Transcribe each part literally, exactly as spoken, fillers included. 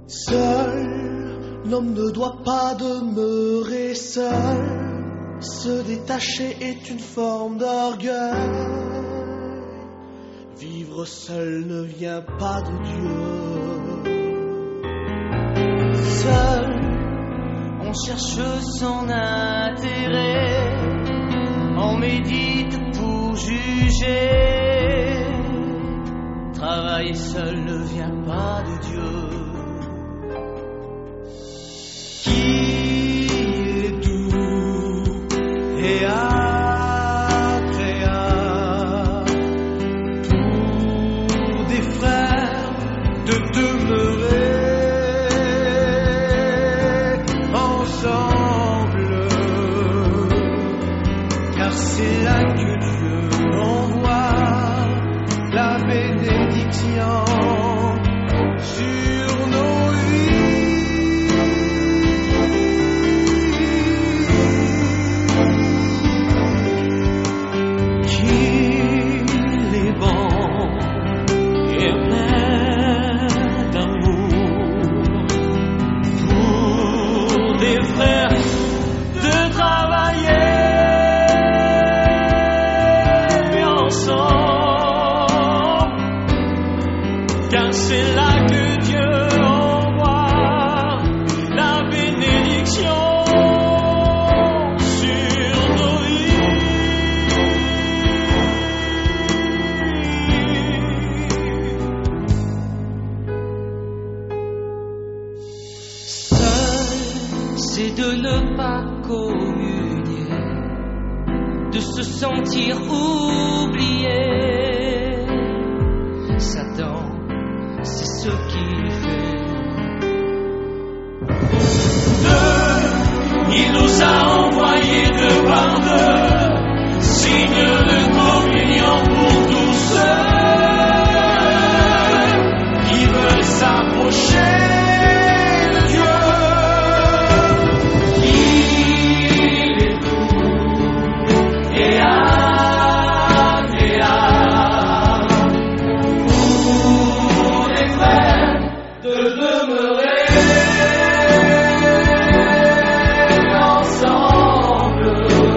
Seul, l'homme ne doit pas demeurer seul. Se détacher est une forme d'orgueil. Vivre seul ne vient pas de Dieu. Seul, on cherche son intérêt, on médite pour juger. Travailler seul ne vient pas de Dieu. Qu'il est doux et agréable pour des frères de demeurer ensemble, car c'est là que Dieu envoie la bénédiction sur nos vies. Qu'il est bon Et plein d'amour pour des frères de travailler ensemble, car c'est là que Dieu envoie la bénédiction sur nos vies. Seul, c'est de ne pas communier, de se sentir oublié. Satan, c'est ce qu'il fait. Deux, il nous a envoyé deux par deux, signe de communion pour tous ceux qui veulent s'approcher de Dieu. Il est doux et agréable pour les frères de demeurer ensemble,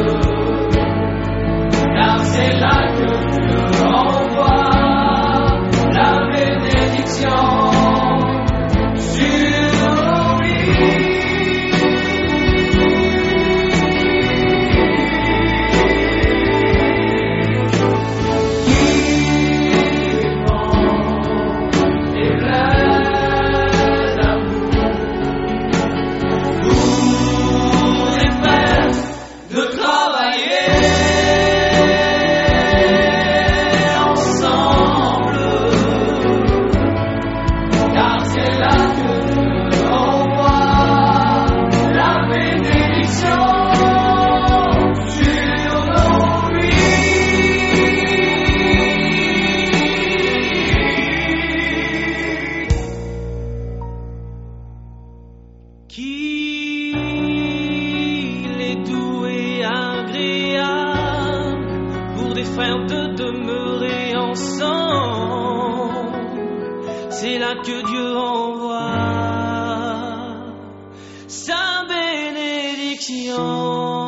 car c'est là que Dieu envoie la bénédiction sur nos vies. Et plein d'amour pour les frères de travailler ensemble, car c'est là que Dieu envoie la bénédiction sur nos vies. Qu'il est doux et agréable pour des frères de demeurer ensemble, c'est là que Dieu envoie sa bénédiction.